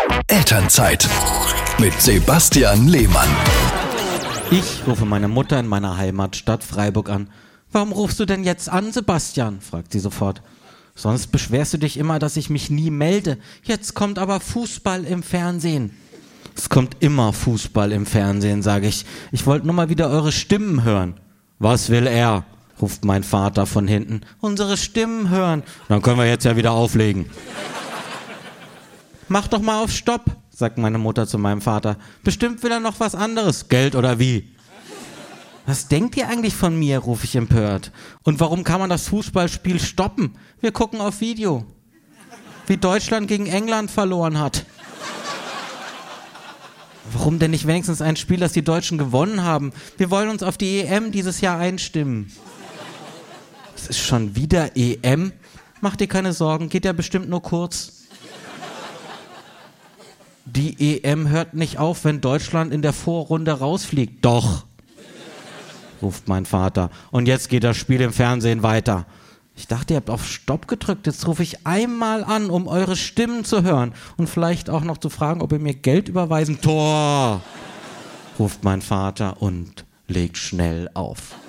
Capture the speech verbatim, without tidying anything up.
Elternzeit mit Sebastian Lehmann. Ich rufe meine Mutter in meiner Heimatstadt Freiburg an. Warum rufst du denn jetzt an, Sebastian? Fragt sie sofort. Sonst beschwerst du dich immer, dass ich mich nie melde. Jetzt kommt aber Fußball im Fernsehen. Es kommt immer Fußball im Fernsehen, sage ich. Ich wollte nur mal wieder eure Stimmen hören. Was will er? Ruft mein Vater von hinten. Unsere Stimmen hören. Dann können wir jetzt ja wieder auflegen. Mach doch mal auf Stopp, sagt meine Mutter zu meinem Vater. Bestimmt will er noch was anderes. Geld oder wie? Was denkt ihr eigentlich von mir, rufe ich empört. Und warum kann man das Fußballspiel stoppen? Wir gucken auf Video. Wie Deutschland gegen England verloren hat. Warum denn nicht wenigstens ein Spiel, das die Deutschen gewonnen haben? Wir wollen uns auf die E M dieses Jahr einstimmen. Es ist schon wieder E M? Mach dir keine Sorgen, geht ja bestimmt nur kurz. Die E M hört nicht auf, wenn Deutschland in der Vorrunde rausfliegt. Doch, ruft mein Vater. Und jetzt geht das Spiel im Fernsehen weiter. Ich dachte, ihr habt auf Stopp gedrückt. Jetzt rufe ich einmal an, um eure Stimmen zu hören. Und vielleicht auch noch zu fragen, ob ihr mir Geld überweisen. Tor, ruft mein Vater und legt schnell auf.